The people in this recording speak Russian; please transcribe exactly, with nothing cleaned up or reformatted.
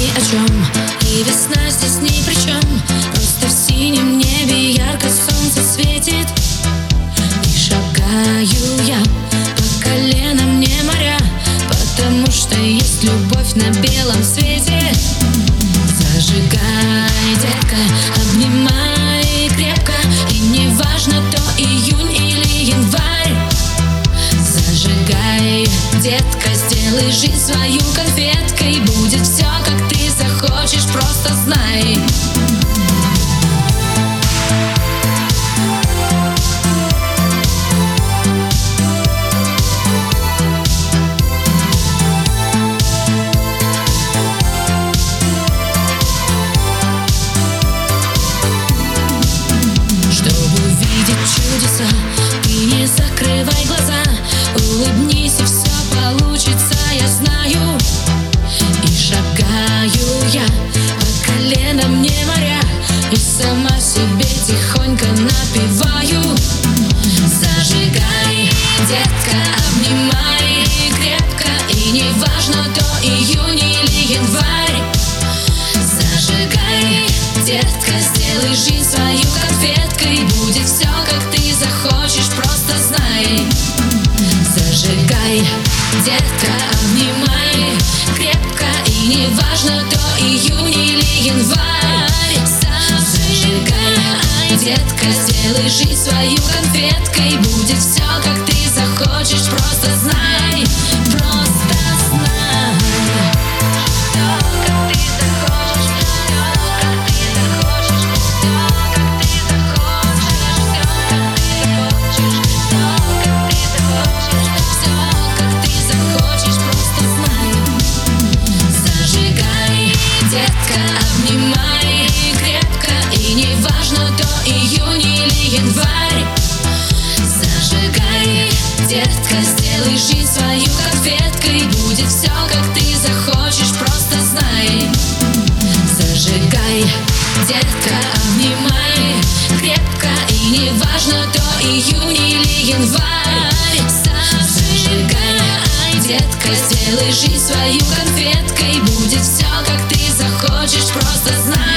ни о чем, и весна здесь ни при чем. Просто в синем небе ярко солнце светит, и шагаю я по колено мне моря, потому что есть любовь на белом свете. Зажигай, детка, обнимай крепко, и не важно, то июнь или январь. Зажигай, детка, сделай жизнь свою конфеткой, будет все, как ты захочешь, просто знай. Чудеса, ты не закрывай глаза, улыбнись, и все получится, я знаю. И шагаю я по колено мне моря, и сама себе тихонько напеваю. Зажигай, детка, обнимай крепко, и не важно, то июнь или январь. Зажигай, детка, сделай жизнь свою конфеткой, будет все, как ты захочешь, просто знай. Зажигай, детка, обнимай крепко, и не важно, то июнь или январь. Зажигай, детка, сделай жизнь свою конфеткой, будет все, как ты захочешь, просто знай. Просто знай. Детка, обнимай крепко, и не важно, то июнь или январь. Зажигай, детка, сделай жизнь свою конфеткой, будет все, как ты захочешь, просто знай. Зажигай, детка, обнимай крепко, и не важно, то июнь или январь. Зажигай, детка, сделай жизнь свою конфеткой, будет все, как ты захочешь, просто знай.